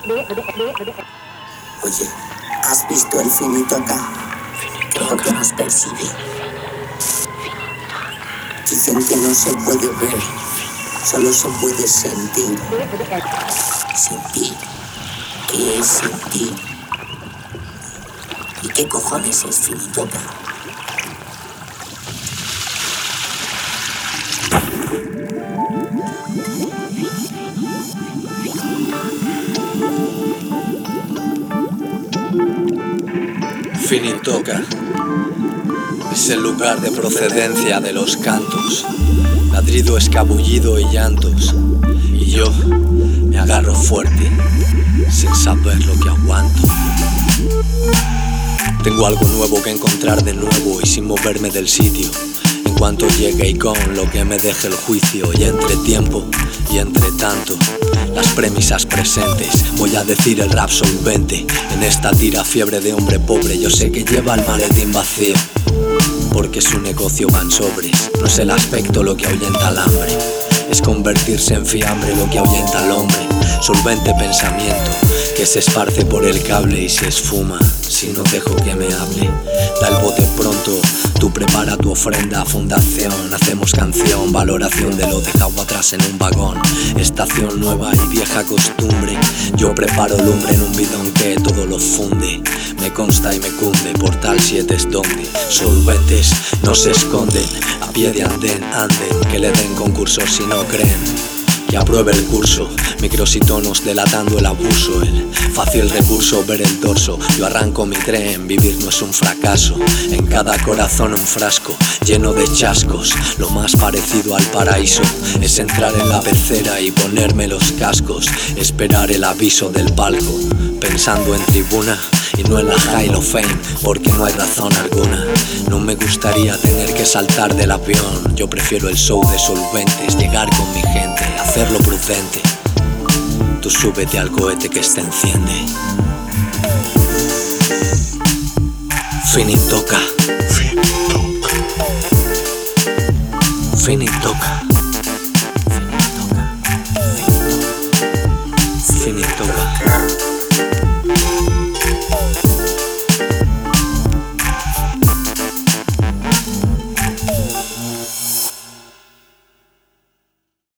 Oye, ¿has visto el finito acá? Creo que nos persigue. Dicen que no se puede ver, solo se puede sentir. Sentir. ¿Qué es sentir? ¿Y qué cojones es finito acá? Finitoka es el lugar de procedencia de los cantos, ladrido escabullido y llantos, y yo me agarro fuerte sin saber lo que aguanto. Tengo algo nuevo que encontrar de nuevo y sin moverme del sitio, en cuanto llegue y con lo que me deje el juicio. Y entre tiempo y entre tanto, las premisas presentes, voy a decir el rap solvente. En esta tira fiebre de hombre pobre, yo sé que lleva el maletín vacío, porque su negocio va en sobres. No es el aspecto lo que ahuyenta al hambre, es convertirse en fiambre lo que ahuyenta al hombre. Solvente pensamiento que se esparce por el cable y se esfuma si no dejo que me hable. Da el bote pronto, tú prepara tu ofrenda. Fundación, hacemos canción, valoración de lo dejado atrás en un vagón. Estación nueva y vieja costumbre, yo preparo lumbre en un bidón que todo lo funde. Me consta y me cunde, Portal 7 es donde solventes no se esconden. A pie de andén, anden, que le den concursos si no creen. Que apruebe el curso, micros y tonos delatando el abuso. El fácil recurso, ver el dorso. Yo arranco mi tren, vivir no es un fracaso. En cada corazón un frasco lleno de chascos. Lo más parecido al paraíso es entrar en la pecera y ponerme los cascos. Esperar el aviso del palco, pensando en tribuna y no en la Hall of Fame, porque no hay razón alguna. No me gustaría tener que saltar del avión. Yo prefiero el show de solventes, llegar con mi gente, hacerlo prudente. Tú súbete al cohete que este enciende. Finitoka. Finitoka.